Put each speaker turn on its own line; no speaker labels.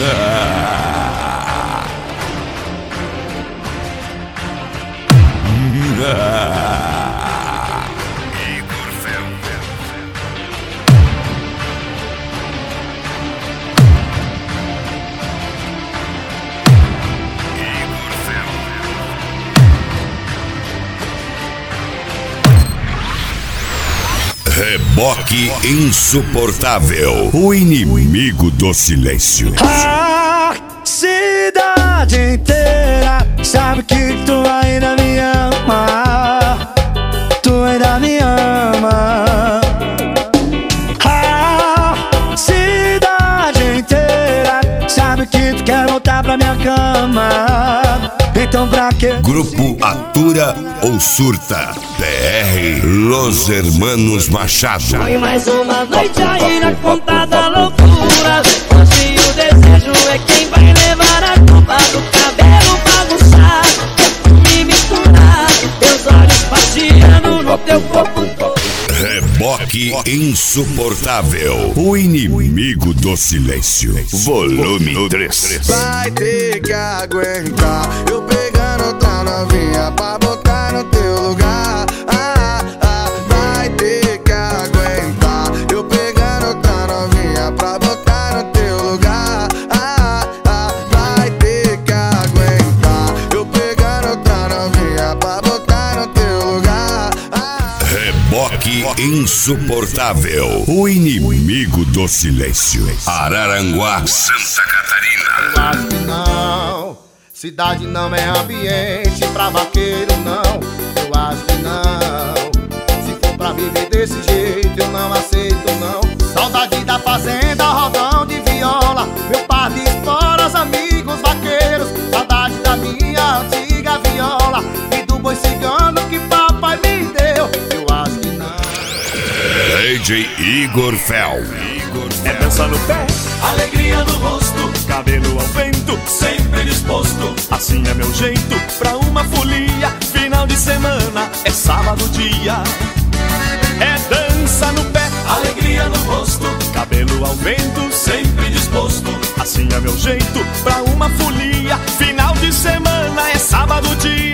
Reboque insuportável, o inimigo do silêncio.
A cidade inteira sabe que tu ainda me ama. Tu ainda me ama. A cidade inteira sabe que tu quer voltar pra minha cama. Então pra quê?
Grupo Atura ou Surta, PR Los Hermanos Machado.
Foi mais uma noite aí na conta da loucura. Hoje o desejo é quem vai levar a culpa do cabelo bagunçado, perfume misturado, teus olhos passeando no teu corpo.
Reboque insuportável, o inimigo do silêncio. Volume 3.
Vai ter que aguentar eu pegando outra novinha pra botar no teu lugar. Vai ter que aguentar eu pegando outra novinha pra botar no teu lugar. Vai ter que aguentar eu pegando outra novinha pra botar no teu lugar.
Reboque insuportável, o inimigo do silêncio. Araranguá, Santa Catarina.
Eu acho que não, cidade não é ambiente pra vaqueiro não. Eu acho que não, se for pra viver desse jeito eu não aceito não. Saudade da fazenda, rodão de viola, meu par de esporas, amigos vaqueiros. Saudade da minha antiga viola e do boi cigano que papai me deu. Eu acho que não.
DJ Igor Fel.
É dança no pé, alegria no rosto, cabelo ao vento, sempre disposto. Assim é meu jeito pra uma folia. Final de semana é sábado dia. É dança no pé, alegria no rosto, cabelo ao vento, sempre disposto. Assim é meu jeito pra uma folia. Final de semana é sábado dia.